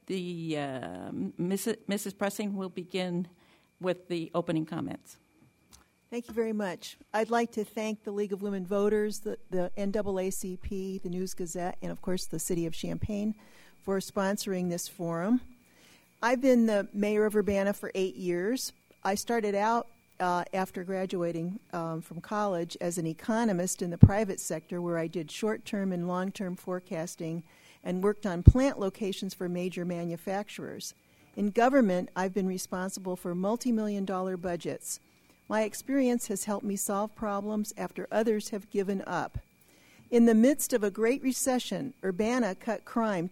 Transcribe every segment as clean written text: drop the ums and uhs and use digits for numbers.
Mrs. Pressing will begin with the opening comments. Thank you very much. I'd like to thank the League of Women Voters, the NAACP, the News Gazette, and of course the City of Champaign for sponsoring this forum. I've been the mayor of Urbana for 8 years. I started out after graduating from college as an economist in the private sector, where I did short-term and long-term forecasting and worked on plant locations for major manufacturers. In government, I've been responsible for multi-million-dollar budgets. My experience has helped me solve problems after others have given up. In the midst of a great recession, Urbana cut crime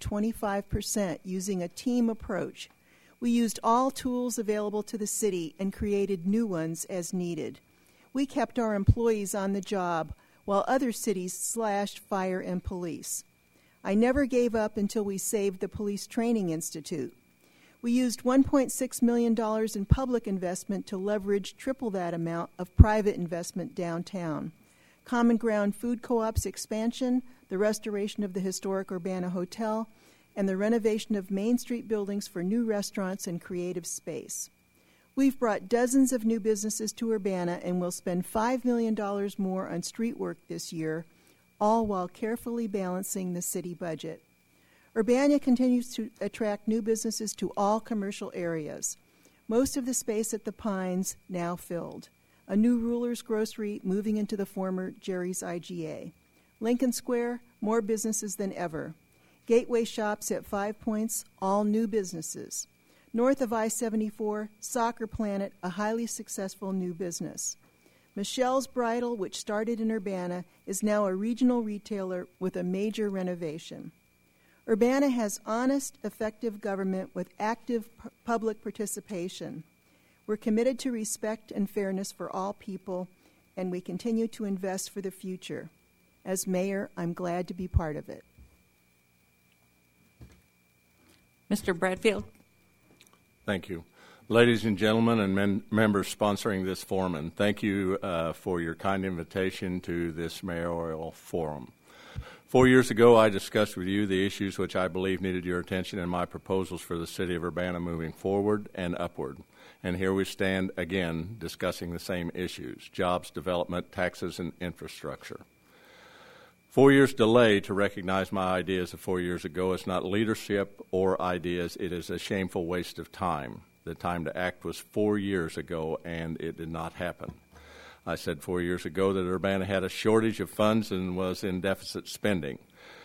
25% using a team approach. We used all tools available to the city and created new ones as needed. We kept our employees on the job while other cities slashed fire and police. I never gave up until we saved the Police Training Institute. We used $1.6 million in public investment to leverage triple that amount of private investment downtown. Common Ground Food Co-op's expansion, the restoration of the historic Urbana Hotel, and the renovation of Main Street buildings for new restaurants and creative space. We've brought dozens of new businesses to Urbana and will spend $5 million more on street work this year, all while carefully balancing the city budget. Urbana continues to attract new businesses to all commercial areas. Most of the space at the Pines now filled. A new Ruler's Grocery moving into the former Jerry's IGA. Lincoln Square, more businesses than ever. Gateway Shops at 5 Points, all new businesses. North of I-74, Soccer Planet, a highly successful new business. Michelle's Bridal, which started in Urbana, is now a regional retailer with a major renovation. Urbana has honest, effective government with active public participation. We're committed to respect and fairness for all people, and we continue to invest for the future. As mayor, I'm glad to be part of it. Mr. Bradfield. Thank you. Ladies and gentlemen and members sponsoring this forum, thank you for your kind invitation to this mayoral forum. 4 years ago, I discussed with you the issues which I believe needed your attention and my proposals for the city of Urbana moving forward and upward. And here we stand again discussing the same issues: jobs, development, taxes, and infrastructure. 4 years delay to recognize my ideas of 4 years ago is not leadership or ideas. It is a shameful waste of time. The time to act was 4 years ago, and it did not happen. I said 4 years ago that Urbana had a shortage of funds and was in deficit spending.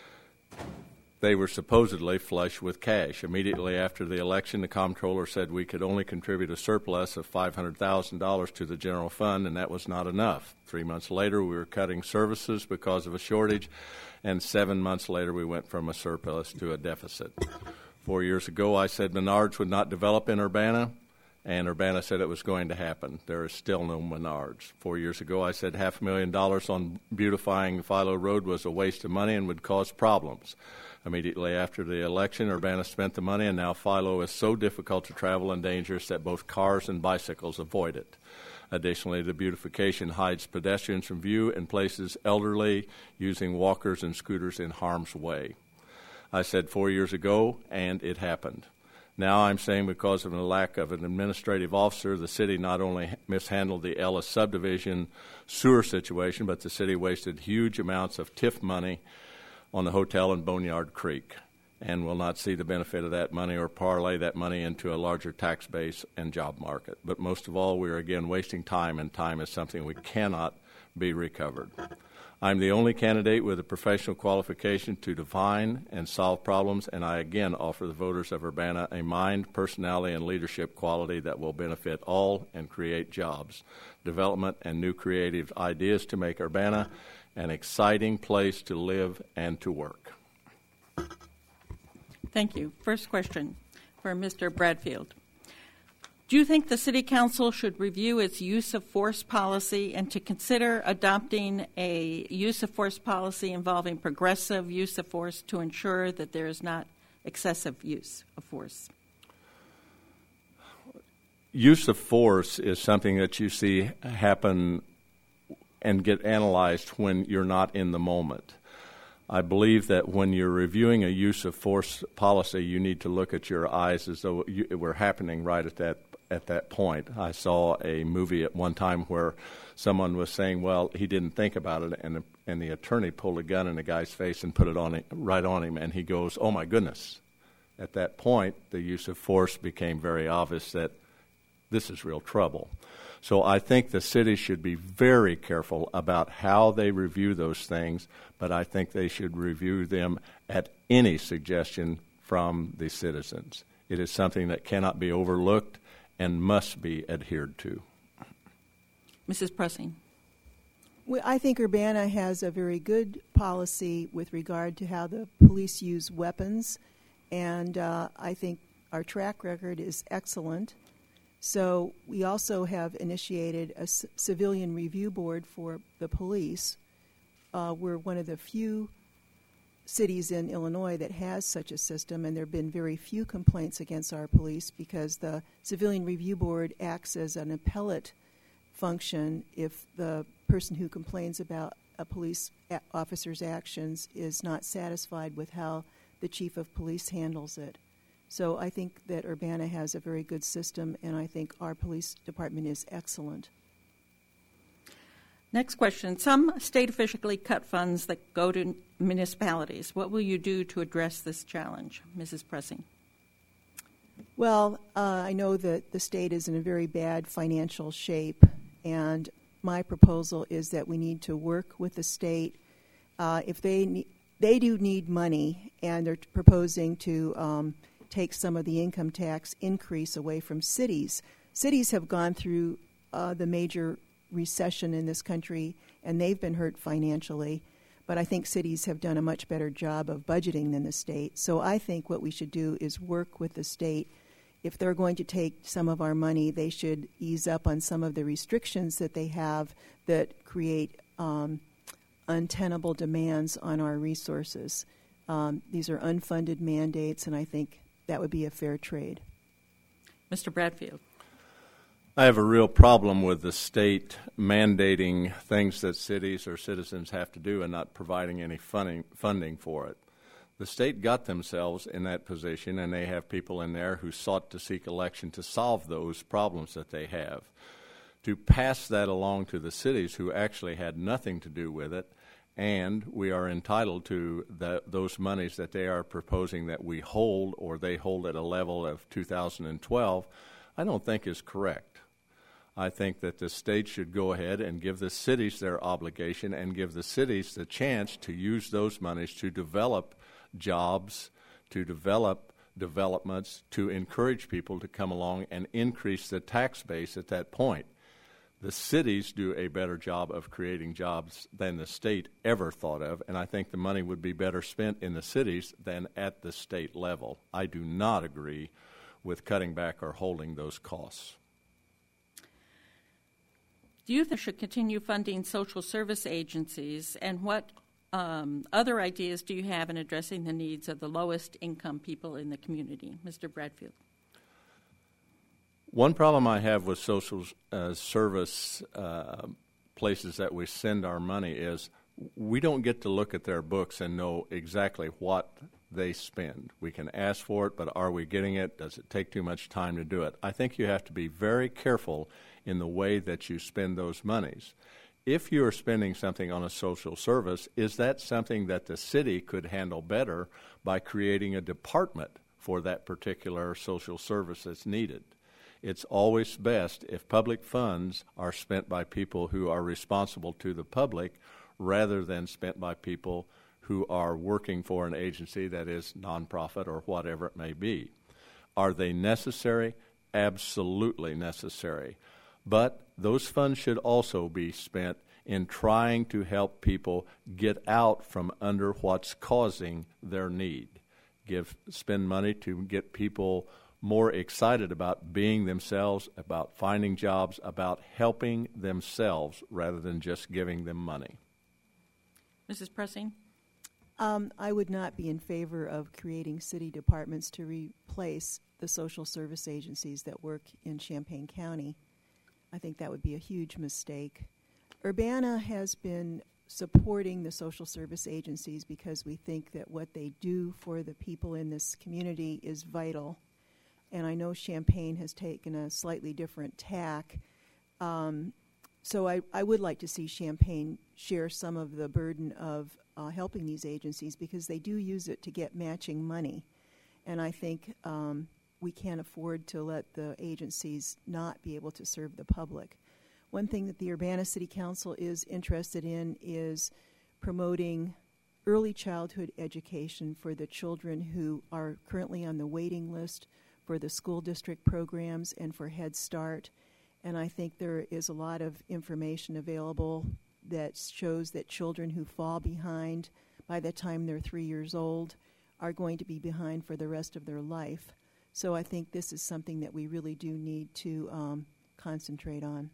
They were supposedly flush with cash. Immediately after the election, the comptroller said we could only contribute a surplus of $500,000 to the general fund, and that was not enough. 3 months later, we were cutting services because of a shortage, and 7 months later, we went from a surplus to a deficit. 4 years ago, I said Menards would not develop in Urbana, and Urbana said it was going to happen. There is still no Menards. 4 years ago, I said $500,000 on beautifying Philo Road was a waste of money and would cause problems. Immediately after the election, Urbana spent the money, and now Philo is so difficult to travel and dangerous that both cars and bicycles avoid it. Additionally, the beautification hides pedestrians from view and places elderly using walkers and scooters in harm's way. I said 4 years ago, and it happened. Now I'm saying because of the lack of an administrative officer, the city not only mishandled the Ellis subdivision sewer situation, but the city wasted huge amounts of TIF money on the hotel in Boneyard Creek and will not see the benefit of that money or parlay that money into a larger tax base and job market. But most of all, we are again wasting time, and time is something we cannot be recovered. I'm the only candidate with a professional qualification to define and solve problems, and I again offer the voters of Urbana a mind, personality, and leadership quality that will benefit all and create jobs, development, and new creative ideas to make Urbana an exciting place to live and to work. Thank you. First question for Mr. Bradfield. Do you think the City Council should review its use of force policy and to consider adopting a use of force policy involving progressive use of force to ensure that there is not excessive use of force? Use of force is something that you see happen and get analyzed when you're not in the moment. I believe that when you're reviewing a use of force policy, you need to look at your eyes as though it were happening right at that point. I saw a movie at one time where someone was saying, well, he didn't think about it, and the attorney pulled a gun in the guy's face and put it right on him, and he goes, oh, my goodness. At that point, the use of force became very obvious that this is real trouble. So I think the city should be very careful about how they review those things, but I think they should review them at any suggestion from the citizens. It is something that cannot be overlooked and must be adhered to. Mrs. Pressing. Well, I think Urbana has a very good policy with regard to how the police use weapons, and I think our track record is excellent. So we also have initiated a civilian review board for the police. We're one of the few cities in Illinois that has such a system, and there have been very few complaints against our police because the civilian review board acts as an appellate function if the person who complains about a police officer's actions is not satisfied with how the chief of police handles it. So I think that Urbana has a very good system, and I think our police department is excellent. Next question. Some state officially cut funds that go to municipalities. What will you do to address this challenge? Mrs. Pressing. Well, I know that the state is in a very bad financial shape, and my proposal is that we need to work with the state. If they do need money, and they're proposing to take some of the income tax increase away from cities. Cities have gone through the major recession in this country, and they've been hurt financially. But I think cities have done a much better job of budgeting than the state. So I think what we should do is work with the state. If they're going to take some of our money, they should ease up on some of the restrictions that they have that create untenable demands on our resources. These are unfunded mandates, and I think that would be a fair trade. Mr. Bradfield. I have a real problem with the state mandating things that cities or citizens have to do and not providing any funding for it. The state got themselves in that position, and they have people in there who sought to seek election to solve those problems that they have. To pass that along to the cities who actually had nothing to do with it, and we are entitled to those monies that they are proposing that we hold or they hold at a level of 2012, I don't think is correct. I think that the state should go ahead and give the cities their obligation and give the cities the chance to use those monies to develop jobs, to develop developments, to encourage people to come along and increase the tax base at that point. The cities do a better job of creating jobs than the state ever thought of, and I think the money would be better spent in the cities than at the state level. I do not agree with cutting back or holding those costs. Do you think should continue funding social service agencies, and what other ideas do you have in addressing the needs of the lowest income people in the community? Mr. Bradfield. One problem I have with social service places that we send our money is we don't get to look at their books and know exactly what they spend. We can ask for it, but are we getting it? Does it take too much time to do it? I think you have to be very careful in the way that you spend those monies. If you are spending something on a social service, is that something that the city could handle better by creating a department for that particular social service that's needed? It's always best if public funds are spent by people who are responsible to the public rather than spent by people who are working for an agency that is nonprofit or whatever it may be. Are they necessary? Absolutely necessary. But those funds should also be spent in trying to help people get out from under what's causing their need. Spend money to get people more excited about being themselves, about finding jobs, about helping themselves rather than just giving them money. Mrs. Pressing? I would not be in favor of creating city departments to replace the social service agencies that work in Champaign County. I think that would be a huge mistake. Urbana has been supporting the social service agencies because we think that what they do for the people in this community is vital. And I know Champaign has taken a slightly different tack. So I would like to see Champaign share some of the burden of helping these agencies because they do use it to get matching money. And I think we can't afford to let the agencies not be able to serve the public. One thing that the Urbana City Council is interested in is promoting early childhood education for the children who are currently on the waiting list for the school district programs and for Head Start. And I think there is a lot of information available that shows that children who fall behind by the time they're 3 years old are going to be behind for the rest of their life. So I think this is something that we really do need to concentrate on.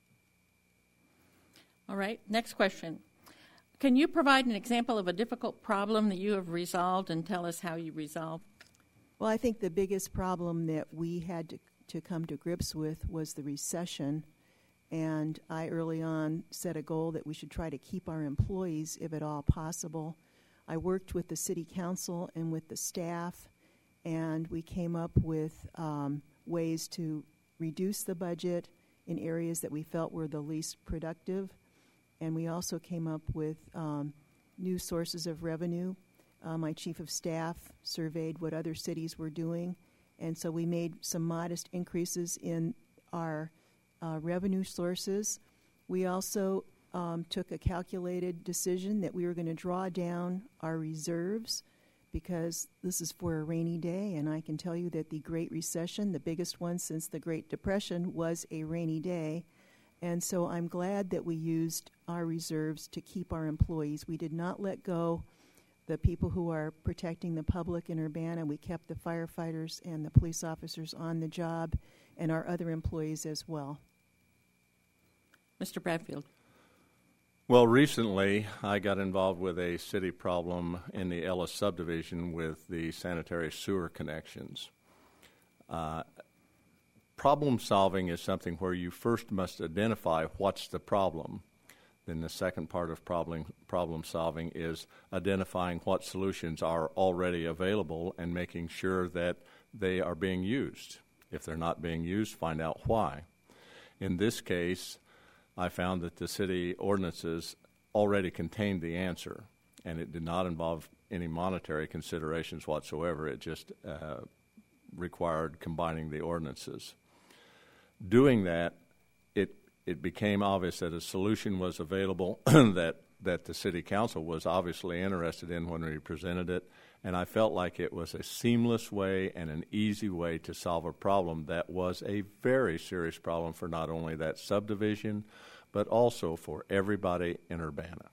All right, next question. Can you provide an example of a difficult problem that you have resolved and tell us how you resolved? Well, I think the biggest problem that we had to come to grips with was the recession. And I early on set a goal that we should try to keep our employees, if at all possible. I worked with the city council and with the staff, and we came up with ways to reduce the budget in areas that we felt were the least productive. And we also came up with new sources of revenue. My chief of staff surveyed what other cities were doing, and so we made some modest increases in our revenue sources. We also took a calculated decision that we were going to draw down our reserves because this is for a rainy day, and I can tell you that the Great Recession, the biggest one since the Great Depression, was a rainy day. And so I'm glad that we used our reserves to keep our employees. We did not let go the people who are protecting the public in Urbana. We kept the firefighters and the police officers on the job and our other employees as well. Mr. Bradfield. Well, recently I got involved with a city problem in the Ellis subdivision with the sanitary sewer connections. Problem solving is something where you first must identify what's the problem. Then the second part of problem solving is identifying what solutions are already available and making sure that they are being used. If they're not being used, find out why. In this case, I found that the city ordinances already contained the answer, and it did not involve any monetary considerations whatsoever. It just required combining the ordinances. Doing that, it became obvious that a solution was available that the city council was obviously interested in when we presented it, and I felt like it was a seamless way and an easy way to solve a problem that was a very serious problem for not only that subdivision, but also for everybody in Urbana.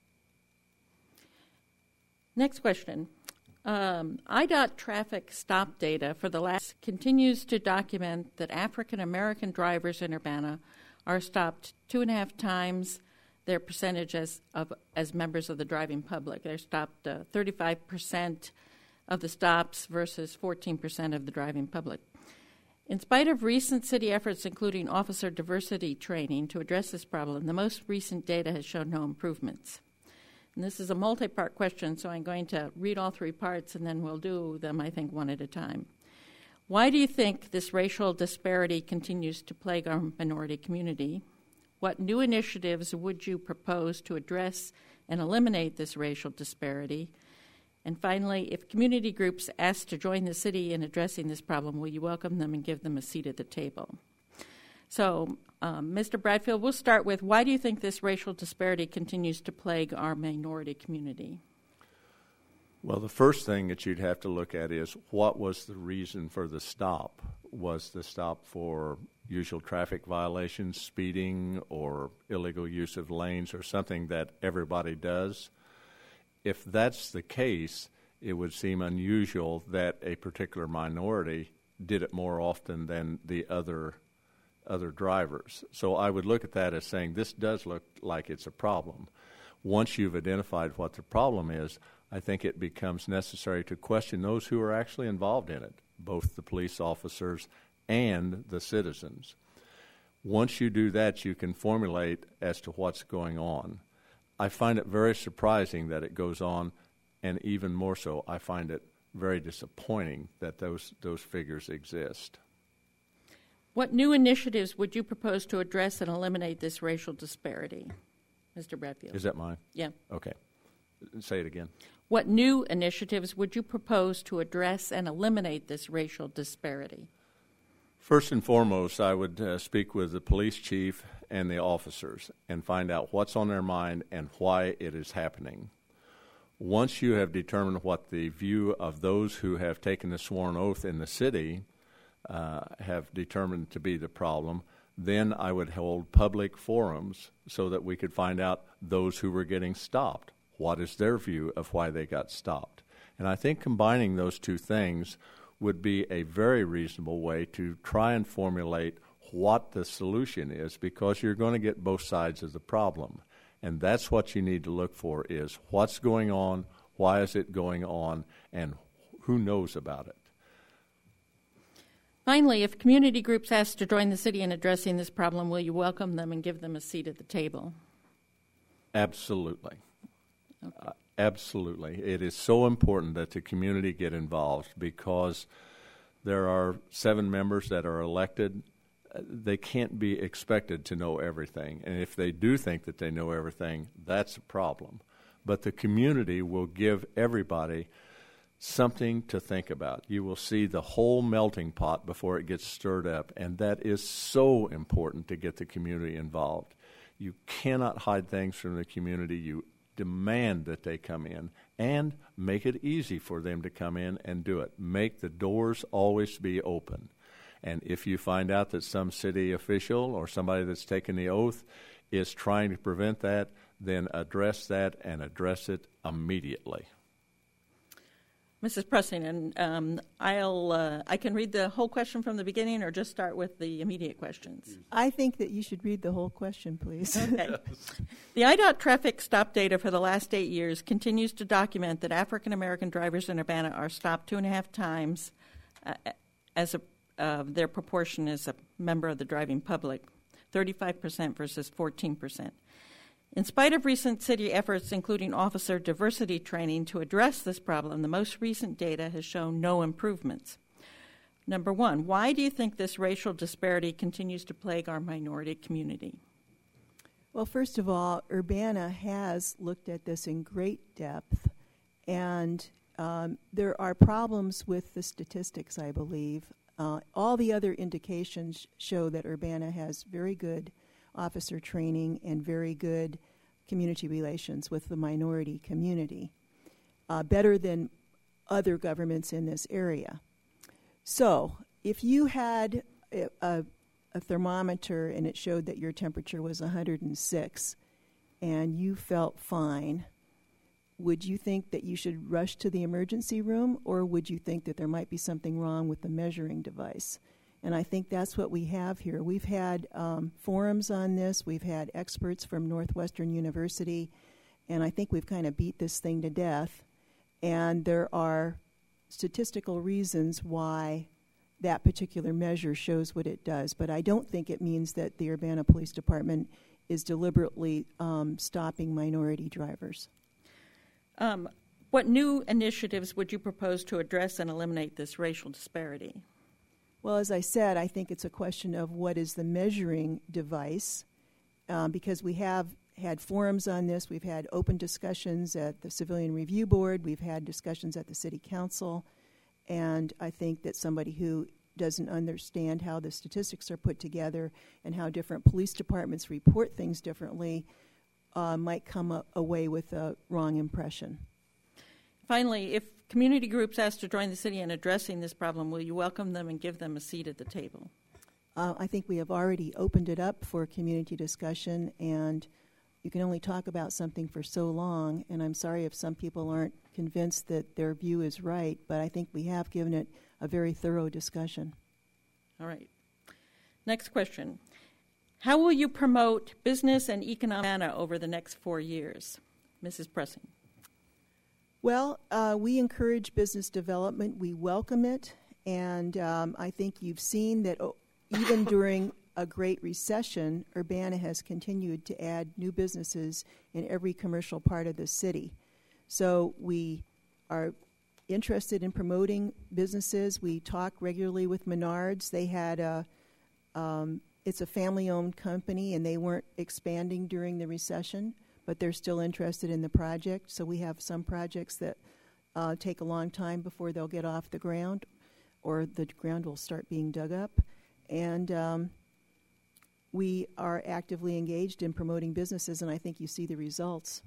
Next question. IDOT traffic stop data for the last continues to document that African American drivers in Urbana are stopped 2.5 times their percentage as members of the driving public. They're stopped 35% of the stops versus 14% of the driving public. In spite of recent city efforts, including officer diversity training to address this problem, the most recent data has shown no improvements. And this is a multi-part question, so I'm going to read all 3 parts, and then we'll do them, I think, one at a time. Why do you think this racial disparity continues to plague our minority community? What new initiatives would you propose to address and eliminate this racial disparity? And finally, if community groups ask to join the city in addressing this problem, will you welcome them and give them a seat at the table? So, Mr. Bradfield, we'll start with, why do you think this racial disparity continues to plague our minority community? Well, the first thing that you'd have to look at is what was the reason for the stop? Was the stop for usual traffic violations, speeding, or illegal use of lanes, or something that everybody does? If that's the case, it would seem unusual that a particular minority did it more often than the other drivers. So I would look at that as saying this does look like it's a problem. Once you've identified what the problem is, I think it becomes necessary to question those who are actually involved in it, both the police officers and the citizens. Once you do that, you can formulate as to what's going on. I find it very surprising that it goes on, and even more so, I find it very disappointing that those figures exist. What new initiatives would you propose to address and eliminate this racial disparity? Mr. Bradfield. Is that mine? Yeah. Okay. Say it again. What new initiatives would you propose to address and eliminate this racial disparity? First and foremost, I would speak with the police chief and the officers and find out what's on their mind and why it is happening. Once you have determined what the view of those who have taken the sworn oath in the city have determined to be the problem, then I would hold public forums so that we could find out those who were getting stopped. What is their view of why they got stopped? And I think combining those two things would be a very reasonable way to try and formulate what the solution is, because you're going to get both sides of the problem. And that's what you need to look for, is what's going on, why is it going on, and who knows about it. Finally, if community groups ask to join the city in addressing this problem, will you welcome them and give them a seat at the table? Absolutely. Okay. Absolutely. It is so important that the community get involved, because there are 7 members that are elected. They can't be expected to know everything. And if they do think that they know everything, that's a problem. But the community will give everybody something to think about. You will see the whole melting pot before it gets stirred up, and that is so important to get the community involved. You cannot hide things from the community. You demand that they come in, and make it easy for them to come in and do it. Make the doors always be open. And if you find out that some city official or somebody that's taken the oath is trying to prevent that, then address that, and address it immediately. Mrs. Pressing, I can read the whole question from the beginning, or just start with the immediate questions. I think that you should read the whole question, please. Okay. The IDOT traffic stop data for the last 8 years continues to document that African American drivers in Urbana are stopped 2.5 times as their proportion as a member of the driving public, 35% versus 14%. In spite of recent city efforts, including officer diversity training, to address this problem, the most recent data has shown no improvements. Number one, why do you think this racial disparity continues to plague our minority community? Well, first of all, Urbana has looked at this in great depth, and there are problems with the statistics, I believe. All the other indications show that Urbana has very good officer training and very good community relations with the minority community, better than other governments in this area. So if you had a thermometer and it showed that your temperature was 106 and you felt fine, would you think that you should rush to the emergency room, or would you think that there might be something wrong with the measuring device? And I think that's what we have here. We've had forums on this. We've had experts from Northwestern University, and I think we've kind of beat this thing to death. And there are statistical reasons why that particular measure shows what it does. But I don't think it means that the Urbana Police Department is deliberately stopping minority drivers. What new initiatives would you propose to address and eliminate this racial disparity? Well, as I said, I think it's a question of what is the measuring device, because we have had forums on this. We've had open discussions at the Civilian Review Board. We've had discussions at the City Council. And I think that somebody who doesn't understand how the statistics are put together and how different police departments report things differently might come away with a wrong impression. Finally, if community groups ask to join the city in addressing this problem, will you welcome them and give them a seat at the table? I think we have already opened it up for community discussion, and you can only talk about something for so long, and I'm sorry if some people aren't convinced that their view is right, but I think we have given it a very thorough discussion. All right. Next question. How will you promote business and economic over the next 4 years? Mrs. Pressing. Well, we encourage business development. We welcome it, and I think you've seen that even during a great recession, Urbana has continued to add new businesses in every commercial part of the city. So we are interested in promoting businesses. We talk regularly with Menards. They had it's a family-owned company, and they weren't expanding during the recession, but they're still interested in the project. So we have some projects that take a long time before they'll get off the ground, or the ground will start being dug up. And we are actively engaged in promoting businesses, and I think you see the results.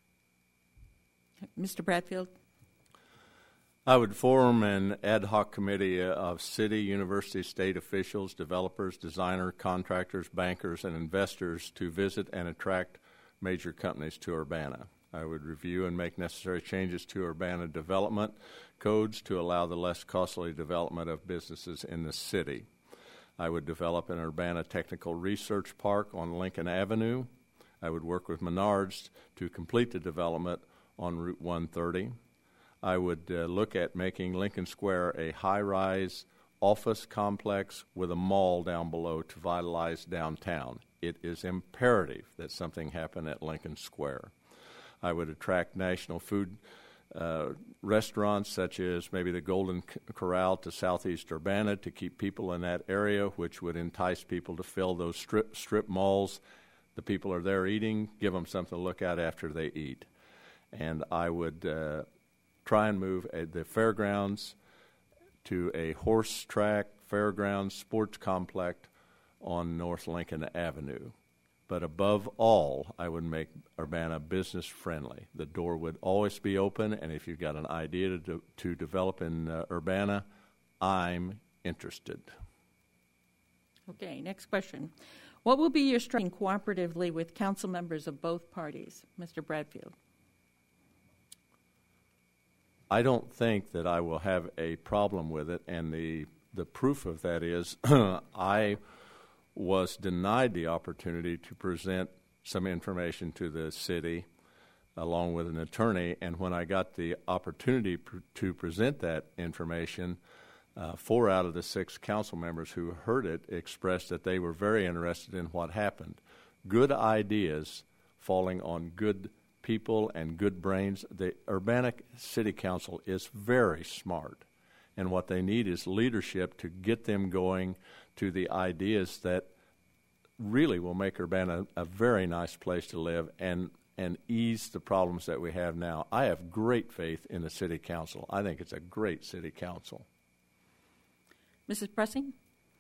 Mr. Bradfield? I would form an ad hoc committee of city, university, state officials, developers, designer, contractors, bankers, and investors to visit and attract major companies to Urbana. I would review and make necessary changes to Urbana development codes to allow the less costly development of businesses in the city. I would develop an Urbana Technical Research Park on Lincoln Avenue. I would work with Menards to complete the development on Route 130. I would look at making Lincoln Square a high-rise office complex with a mall down below to vitalize downtown. It is imperative that something happen at Lincoln Square. I would attract national food restaurants such as maybe the Golden Corral to southeast Urbana to keep people in that area, which would entice people to fill those strip malls. The people are there eating, give them something to look at after they eat. And I would try and move the fairgrounds to a horse track, fairgrounds, sports complex on North Lincoln Avenue. But above all, I would make Urbana business friendly. The door would always be open, and if you've got an idea to develop in Urbana, I'm interested. Okay, next question. What will be your strategy cooperatively with council members of both parties? Mr. Bradfield. I don't think that I will have a problem with it, and the proof of that is I was denied the opportunity to present some information to the city along with an attorney, and when I got the opportunity to present that information, 4 out of the 6 council members who heard it expressed that they were very interested in what happened. Good ideas falling on good people and good brains. The Urbana City Council is very smart, and what they need is leadership to get them going to the ideas that really will make Urbana a very nice place to live and ease the problems that we have now. I have great faith in the City Council. I think it's a great City Council. Mrs. Pressing?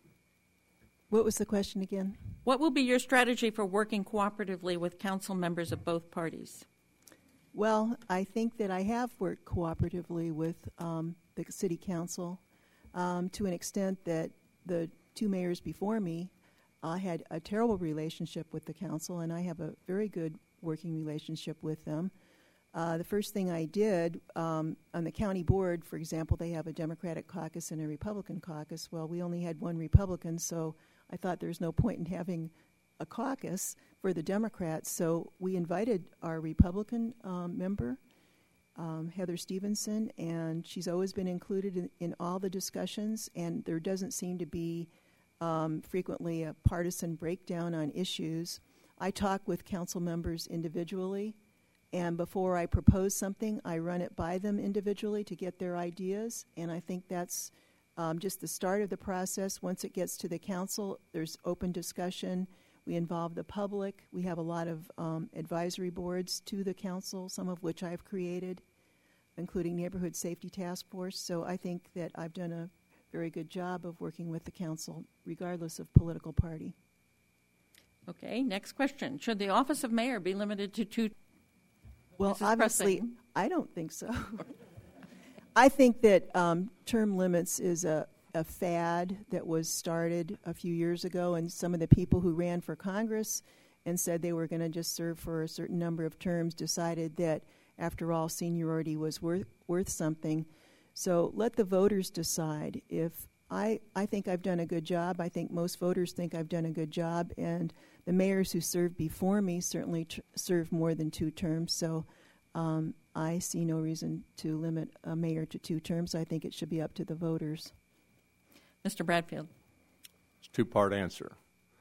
What was the question again? What will be your strategy for working cooperatively with council members of both parties? Well, I think that I have worked cooperatively with the City Council to an extent that the 2 mayors before me had a terrible relationship with the council, and I have a very good working relationship with them. The first thing I did on the county board, for example, they have a Democratic caucus and a Republican caucus. Well, we only had 1 Republican, so I thought there's no point in having a caucus for the Democrats. So we invited our Republican member, Heather Stevenson, and she's always been included in all the discussions, and there doesn't seem to be frequently a partisan breakdown on issues. I talk with council members individually, and before I propose something, I run it by them individually to get their ideas, and I think that's just the start of the process. Once it gets to the council, there's open discussion. We involve the public. We have a lot of advisory boards to the council, some of which I've created, including Neighborhood Safety Task Force. So I think that I've done a very good job of working with the council, regardless of political party. Okay, next question. Should the office of mayor be limited to 2? Well, Mrs. obviously, Pressing. I don't think so. I think that term limits is a fad that was started a few years ago, and some of the people who ran for Congress and said they were going to just serve for a certain number of terms decided that, after all, seniority was worth something. So let the voters decide. If I think I've done a good job. I think most voters think I've done a good job, and the mayors who served before me certainly served more than 2 terms. So I see no reason to limit a mayor to 2 terms. I think it should be up to the voters. Mr. Bradfield. It's a 2-part answer.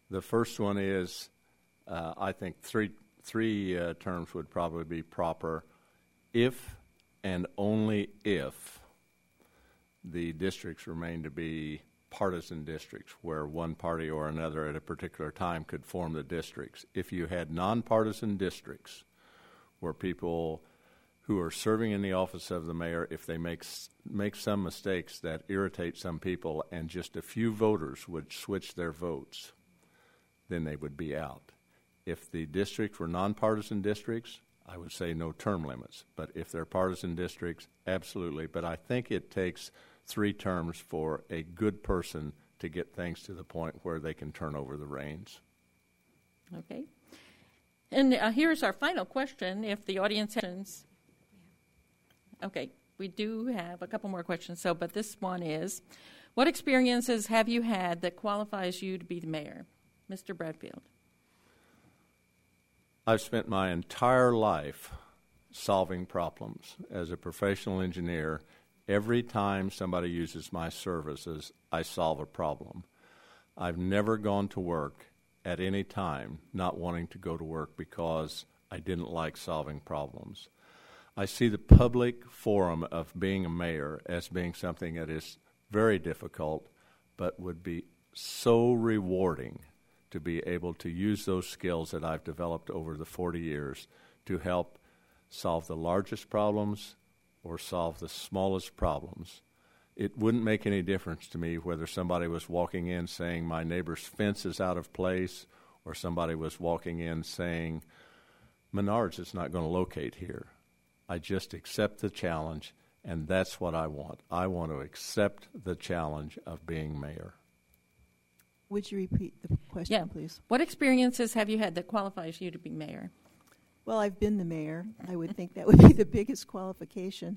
The first one is, I think three terms would probably be proper if and only if the districts remain to be partisan districts where one party or another at a particular time could form the districts. If you had nonpartisan districts where people who are serving in the office of the mayor, if they make some mistakes that irritate some people and just a few voters would switch their votes, then they would be out. If the districts were nonpartisan districts, I would say no term limits. But if they're partisan districts, absolutely. But I think it takes 3 terms for a good person to get things to the point where they can turn over the reins. Okay. And here's our final question. If the audience has... Okay, we do have a couple more questions. But this one is, what experiences have you had that qualifies you to be the mayor? Mr. Bradfield. I've spent my entire life solving problems. As a professional engineer, every time somebody uses my services, I solve a problem. I've never gone to work at any time not wanting to go to work because I didn't like solving problems. I see the public forum of being a mayor as being something that is very difficult, but would be so rewarding to be able to use those skills that I've developed over the 40 years to help solve the largest problems or solve the smallest problems. It wouldn't make any difference to me whether somebody was walking in saying my neighbor's fence is out of place or somebody was walking in saying Menards is not going to locate here. I just accept the challenge, and that's what I want. I want to accept the challenge of being mayor. Would you repeat the question, please? What experiences have you had that qualifies you to be mayor? Well, I've been the mayor. I would think that would be the biggest qualification.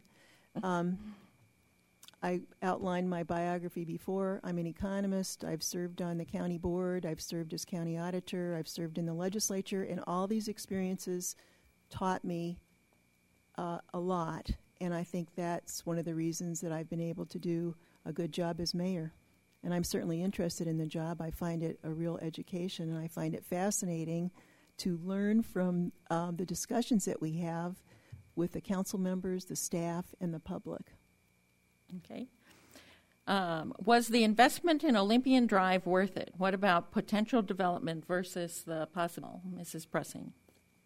I outlined my biography before. I'm an economist. I've served on the county board. I've served as county auditor. I've served in the legislature. And all these experiences taught me a lot. And I think that's one of the reasons that I've been able to do a good job as mayor. And I'm certainly interested in the job. I find it a real education, and I find it fascinating to learn from the discussions that we have with the council members, the staff, and the public. Okay. Was the investment in Olympian Drive worth it? What about potential development versus the possible? Mrs. Pressing.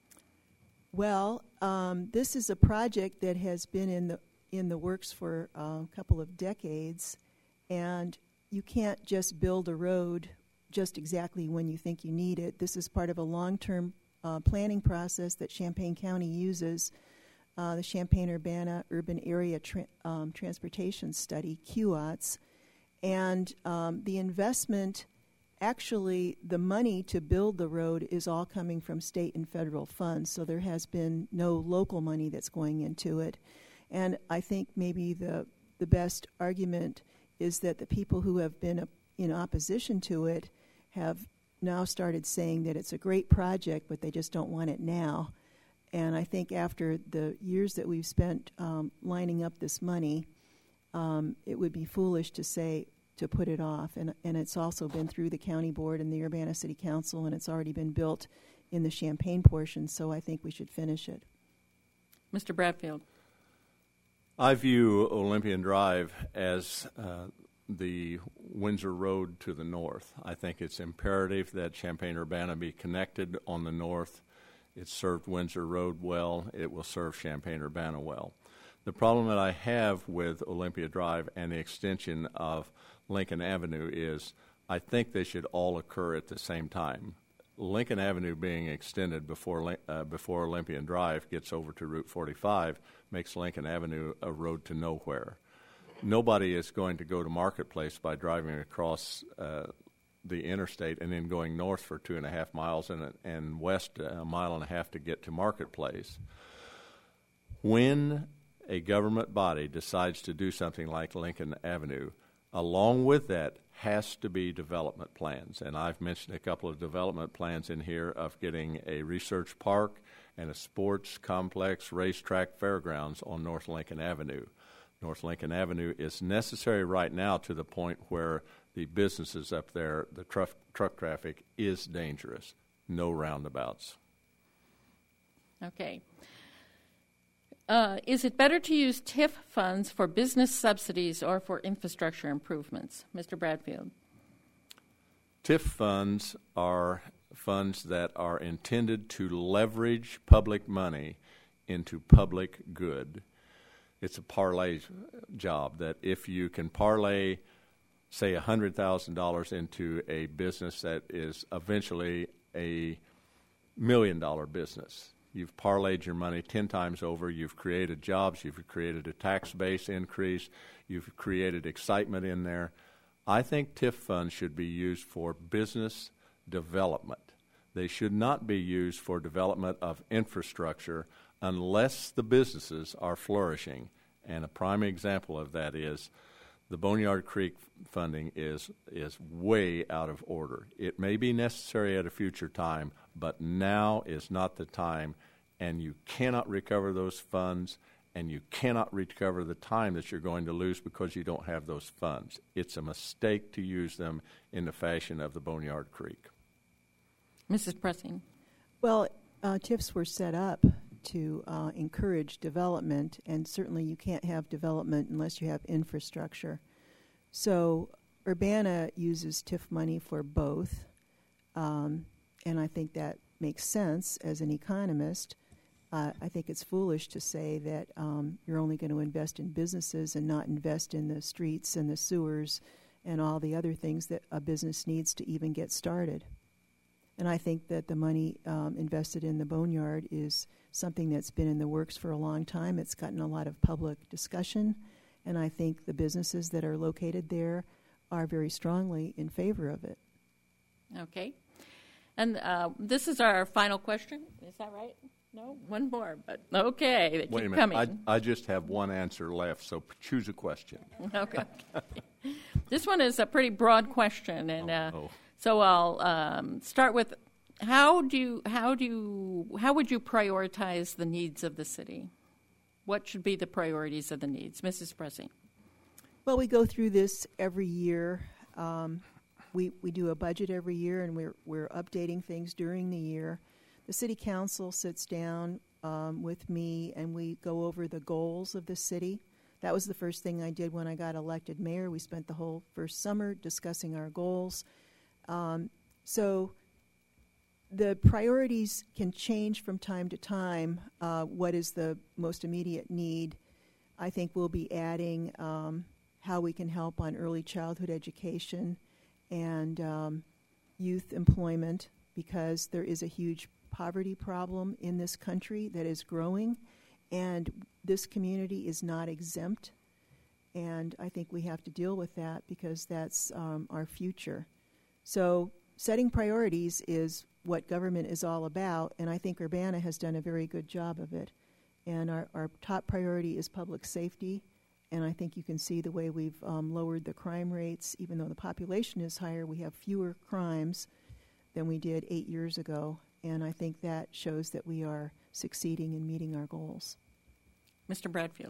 Well, this is a project that has been in the works for a couple of decades, and you can't just build a road just exactly when you think you need it. This is part of a long-term planning process that Champaign County uses, the Champaign-Urbana Urban Area Transportation Study, QOTS. And the investment, actually, the money to build the road is all coming from state and federal funds, so there has been no local money that's going into it. And I think maybe the best argument is that the people who have been in opposition to it have now started saying that it's a great project, but they just don't want it now. And I think after the years that we've spent lining up this money, it would be foolish to say to put it off. And it's also been through the county board and the Urbana City Council, and it's already been built in the Champaign portion, so I think we should finish it. Mr. Bradfield. I view Olympian Drive as the Windsor Road to the north. I think it's imperative that Champaign-Urbana be connected on the north. It served Windsor Road well. It will serve Champaign-Urbana well. The problem that I have with Olympia Drive and the extension of Lincoln Avenue is I think they should all occur at the same time. Lincoln Avenue being extended before Olympian Drive gets over to Route 45 makes Lincoln Avenue a road to nowhere. Nobody is going to go to Marketplace by driving across the interstate and then going north for 2.5 miles and west 1.5 miles to get to Marketplace. When a government body decides to do something like Lincoln Avenue, along with that has to be development plans. And I've mentioned a couple of development plans in here of getting a research park and a sports complex, racetrack, fairgrounds on North Lincoln Avenue. North Lincoln Avenue is necessary right now to the point where the businesses up there, the truck traffic is dangerous. No roundabouts. Okay. Is it better to use TIF funds for business subsidies or for infrastructure improvements? Mr. Bradfield. TIF funds are funds that are intended to leverage public money into public good. It's a parlay job that if you can parlay, say, $100,000 into a business that is eventually a $1 million business, you've parlayed your money 10 times over. You've created jobs. You've created a tax base increase. You've created excitement in there. I think TIF funds should be used for business development. They should not be used for development of infrastructure unless the businesses are flourishing. And a prime example of that is the Boneyard Creek funding is way out of order. It may be necessary at a future time, but now is not the time, and you cannot recover those funds, and you cannot recover the time that you're going to lose because you don't have those funds. It's a mistake to use them in the fashion of the Boneyard Creek. Mrs. Pressing. Well, TIFs were set up to encourage development, and certainly you can't have development unless you have infrastructure. So Urbana uses TIF money for both, and I think that makes sense as an economist. I think it's foolish to say that you're only going to invest in businesses and not invest in the streets and the sewers and all the other things that a business needs to even get started. And I think that the money invested in the Boneyard is something that's been in the works for a long time. It's gotten a lot of public discussion, and I think the businesses that are located there are very strongly in favor of it. Okay. And this is our final question. Is that right? No? One more, but okay. They Wait keep a minute. coming. I just have one answer left, so choose a question. Okay. This one is a pretty broad question, and so I'll start with how would you prioritize the needs of the city? What should be the priorities of the needs, Mrs. Pressing? Well, we go through this every year. We do a budget every year, and we're updating things during the year. The city council sits down with me, and we go over the goals of the city. That was the first thing I did when I got elected mayor. We spent the whole first summer discussing our goals. So the priorities can change from time to time. What is the most immediate need? I think we'll be adding how we can help on early childhood education and youth employment, because there is a huge poverty problem in this country that is growing, and this community is not exempt. And I think we have to deal with that because that's our future. So setting priorities is what government is all about, and I think Urbana has done a very good job of it. And our top priority is public safety, and I think you can see the way we've lowered the crime rates. Even though the population is higher, we have fewer crimes than we did 8 years ago, and I think that shows that we are succeeding in meeting our goals. Mr. Bradfield.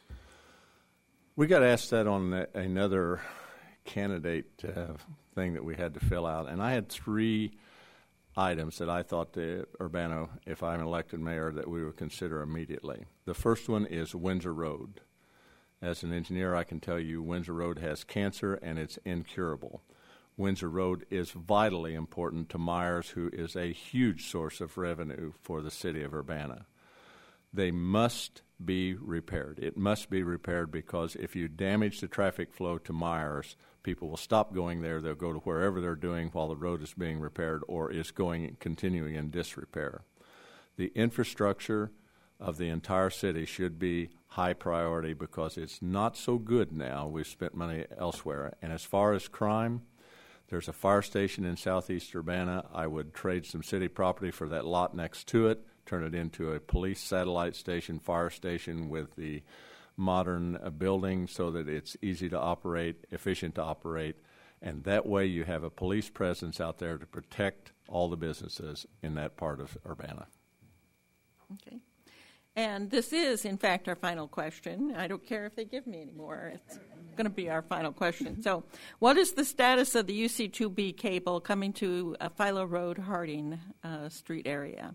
We got asked that on another candidate thing that we had to fill out, and I had 3 items that I thought to Urbana, if I'm elected mayor, that we would consider immediately. The first one is Windsor Road. As an engineer, I can tell you Windsor Road has cancer and it's incurable. Windsor Road is vitally important to Myers, who is a huge source of revenue for the city of Urbana. They must be repaired. It must be repaired because if you damage the traffic flow to Myers, people will stop going there. They'll go to wherever they're doing while the road is being repaired or is continuing in disrepair. The infrastructure of the entire city should be high priority because it's not so good now. We've spent money elsewhere. And as far as crime, there's a fire station in southeast Urbana. I would trade some city property for that lot next to it, turn it into a police satellite station, fire station with the modern building so that it's easy to operate, efficient to operate, and that way you have a police presence out there to protect all the businesses in that part of Urbana. Okay. And this is, in fact, our final question. I don't care if they give me any more. It's going to be our final question. So, what is the status of the UC2B cable coming to Philo Road, Harding Street area?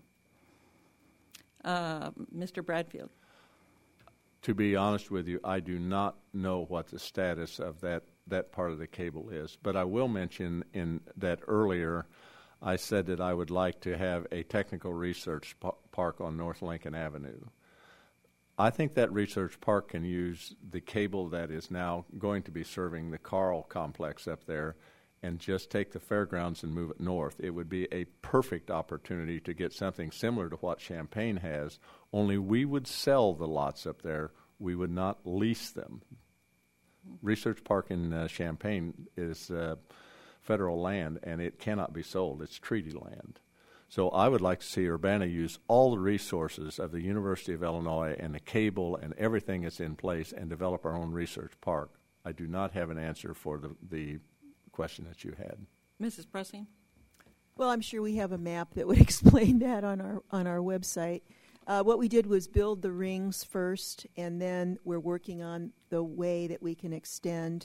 Mr. Bradfield. To be honest with you, I do not know what the status of that part of the cable is. But I will mention in that earlier, I said that I would like to have a technical research park on North Lincoln Avenue. I think that research park can use the cable that is now going to be serving the Carl complex up there and just take the fairgrounds and move it north. It would be a perfect opportunity to get something similar to what Champaign has, only we would sell the lots up there. We would not lease them. Research Park in Champaign is federal land, and it cannot be sold. It's treaty land. So I would like to see Urbana use all the resources of the University of Illinois and the cable and everything that's in place and develop our own research park. I do not have an answer for the question that you had. Mrs. Pressing? Well, I'm sure we have a map that would explain that on our website. What we did was build the rings first, and then we're working on the way that we can extend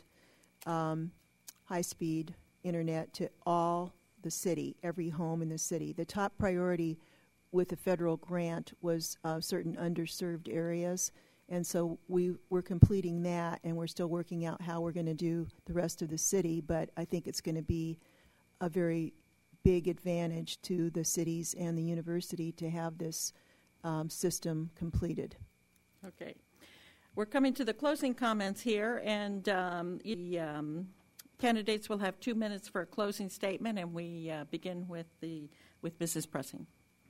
high-speed internet to all the city, every home in the city. The top priority with the federal grant was certain underserved areas, and so we're completing that, and we're still working out how we're going to do the rest of the city, but I think it's going to be a very big advantage to the cities and the university to have this system completed. Okay. We're coming to the closing comments here, and candidates will have 2 minutes for a closing statement, and we begin with Mrs. Pressing.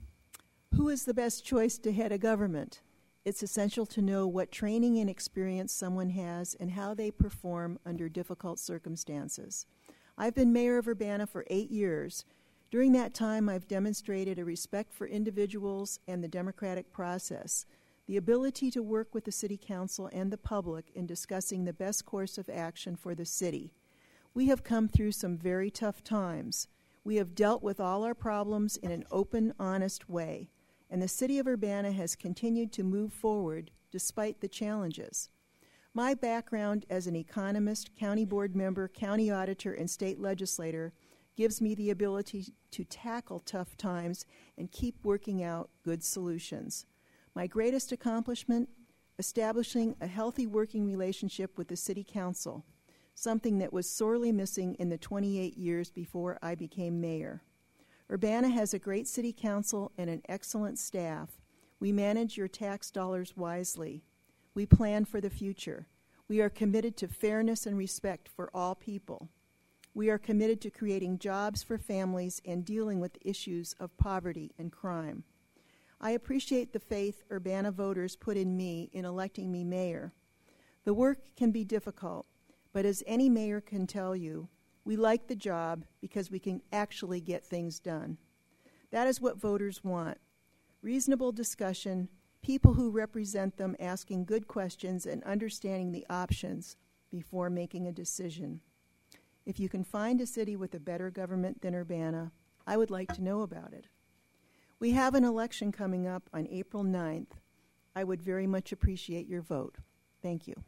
Who is the best choice to head a government? It's essential to know what training and experience someone has and how they perform under difficult circumstances. I've been mayor of Urbana for 8 years. During that time, I've demonstrated a respect for individuals and the democratic process, the ability to work with the city council and the public in discussing the best course of action for the city. We have come through some very tough times. We have dealt with all our problems in an open, honest way, and the city of Urbana has continued to move forward despite the challenges. My background as an economist, county board member, county auditor, and state legislator gives me the ability to tackle tough times and keep working out good solutions. My greatest accomplishment, establishing a healthy working relationship with the city council, something that was sorely missing in the 28 years before I became mayor. Urbana has a great city council and an excellent staff. We manage your tax dollars wisely. We plan for the future. We are committed to fairness and respect for all people. We are committed to creating jobs for families and dealing with issues of poverty and crime. I appreciate the faith Urbana voters put in me in electing me mayor. The work can be difficult, but as any mayor can tell you, we like the job because we can actually get things done. That is what voters want. Reasonable discussion, people who represent them asking good questions and understanding the options before making a decision. If you can find a city with a better government than Urbana, I would like to know about it. We have an election coming up on April 9th. I would very much appreciate your vote. Thank you.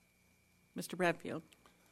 Mr. Bradfield.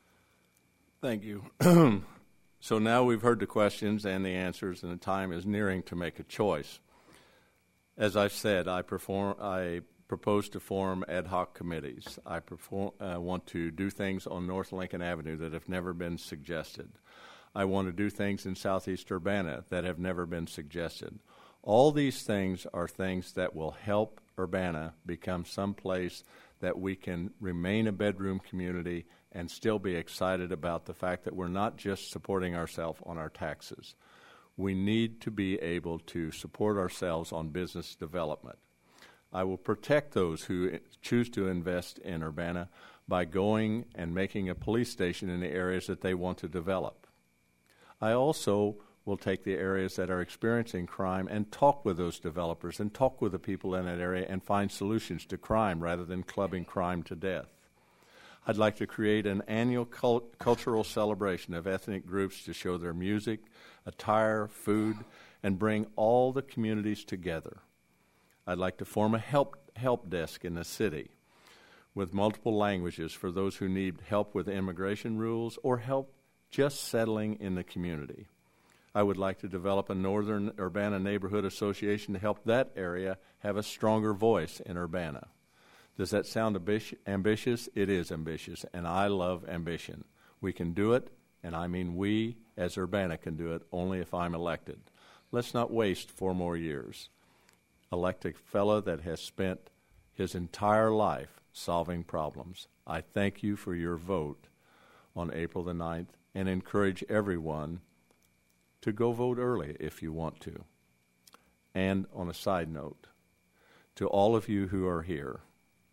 Thank you. So now we've heard the questions and the answers, and the time is nearing to make a choice. As I've said, I propose to form ad hoc committees. I want to do things on North Lincoln Avenue that have never been suggested. I want to do things in Southeast Urbana that have never been suggested. All these things are things that will help Urbana become someplace that we can remain a bedroom community and still be excited about the fact that we're not just supporting ourselves on our taxes. We need to be able to support ourselves on business development. I will protect those who choose to invest in Urbana by going and making a police station in the areas that they want to develop. I also will take the areas that are experiencing crime and talk with those developers and talk with the people in that area and find solutions to crime rather than clubbing crime to death. I'd like to create an annual cultural celebration of ethnic groups to show their music, attire, food, and bring all the communities together. I'd like to form a help desk in the city with multiple languages for those who need help with immigration rules or help just settling in the community. I would like to develop a Northern Urbana Neighborhood Association to help that area have a stronger voice in Urbana. Does that sound ambitious? It is ambitious, and I love ambition. We can do it, and I mean we, as Urbana, can do it only if I'm elected. Let's not waste 4 more years. Elect a fellow that has spent his entire life solving problems. I thank you for your vote on April the 9th and encourage everyone to go vote early if you want to. And on a side note, to all of you who are here,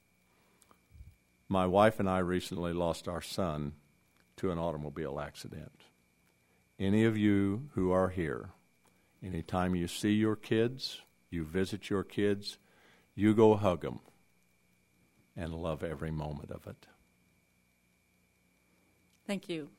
my wife and I recently lost our son to an automobile accident. Any of you who are here, anytime you see your kids, you visit your kids, you go hug them and love every moment of it. Thank you.